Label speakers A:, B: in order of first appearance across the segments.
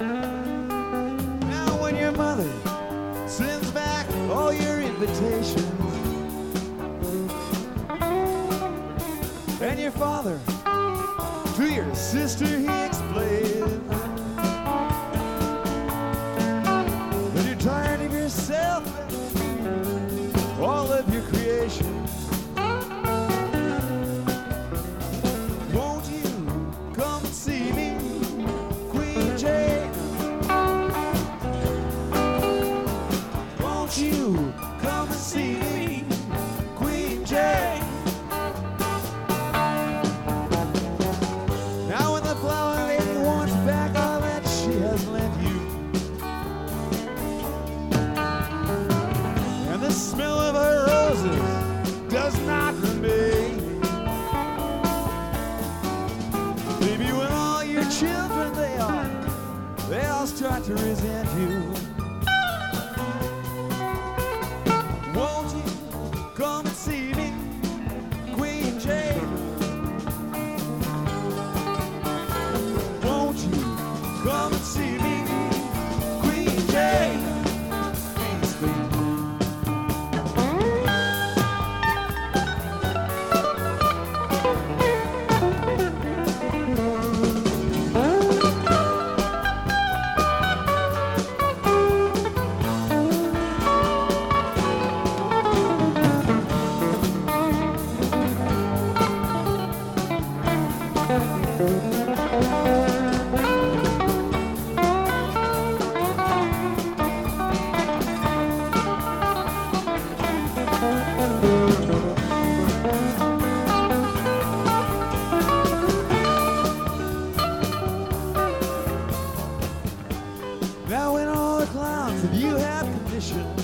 A: Now when your mother sends back all your invitations, and your father to your sister he explains that you're tired of yourself and all of your creations. Won't you come and see me, Queen Jane? Won't you come and see me, Queen Jane? Now when the flower lady wants back all that she has lent you, and the smell of her roses does not remain, baby, when all your children they all start to resent you. Won't you come and see me, Queen Jane? Won't you come and see me, Queen Jane? Please, please. Now when all the clowns that you have conditioned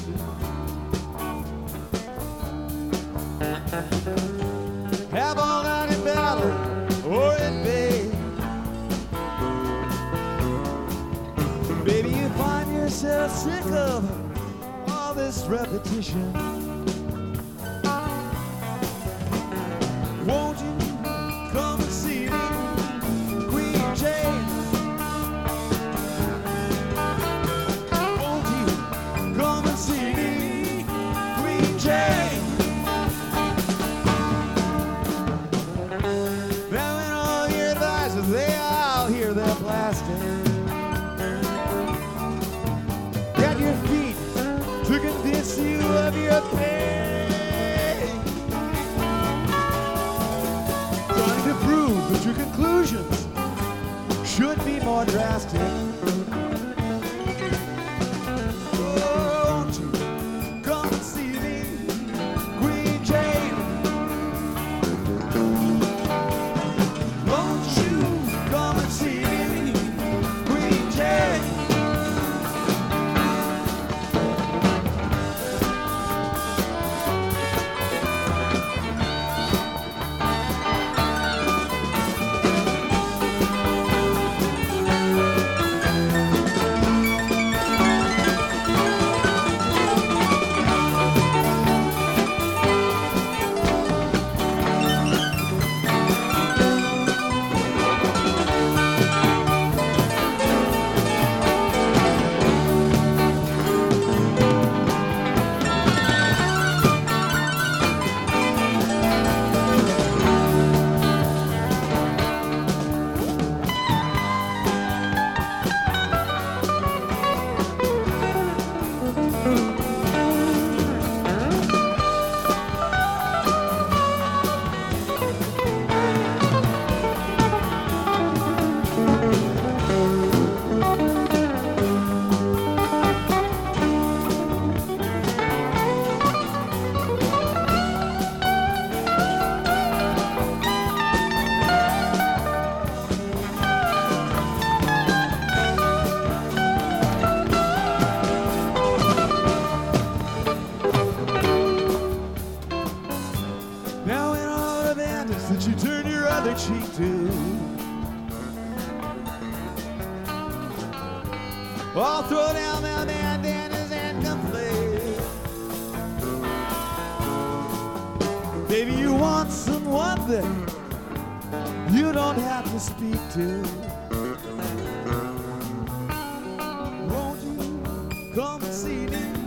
A: have all out in battle or in bay, baby, you find yourself sick of all this repetition. Won't you come and see me, Queen Jane? Won't you come and see me, Queen Jane? Now in all your advisors, they all hear their plastic. Get your feet to convince you of your pain, trying to prove that your conclusions should be more drastic. Won't you come and see me, Queen Jane? Won't you come and see me, Queen Jane? Now in all the bandits that you turn your other cheek to, all throw down their bandanas and complain. Baby, you want someone that you don't have to speak to. CD.